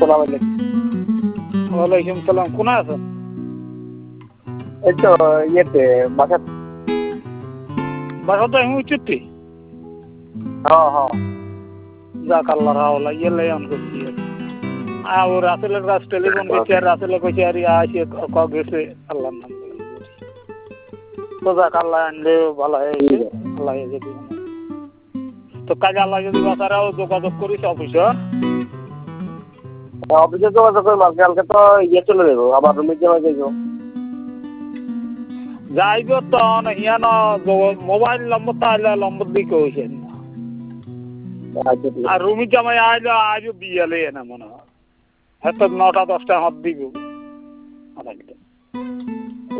আসসালামু আলাইকুম। ওয়ালাইকুম সালাম। কোথায় আছেন? এই তো ইয়েতে বাসা। বাসা তো আমি উচিত হ্যাঁ হ্যাঁ। যাক আল্লাহ রাওলা ইয়েলে অন করছি ও রাসেলের কাছ টেলিফোন করছি আর রাসেলে কইছে আর আসে গেছে আল্লাহর নাম তো যাক আল্লাহ আনলে ভালো হয়েছে আল্লাহ যদি তো কাজে আল্লাহ যদি বাঁচারাও যোগাযোগ করিস অফিসে অফিসে যোগাযোগ করে কালকে তো ইয়ে চলে যাবো আবার রুমে যাওয়া যাইব। যাইব তখন ইয়ান মোবাইল নম্বর তাহলে নম্বর দিকে হয়েছে আর রুমি জামাই আইলে আজও বিয়ালে না মনে হয় হয়তো 9টা 10টা হাত দিব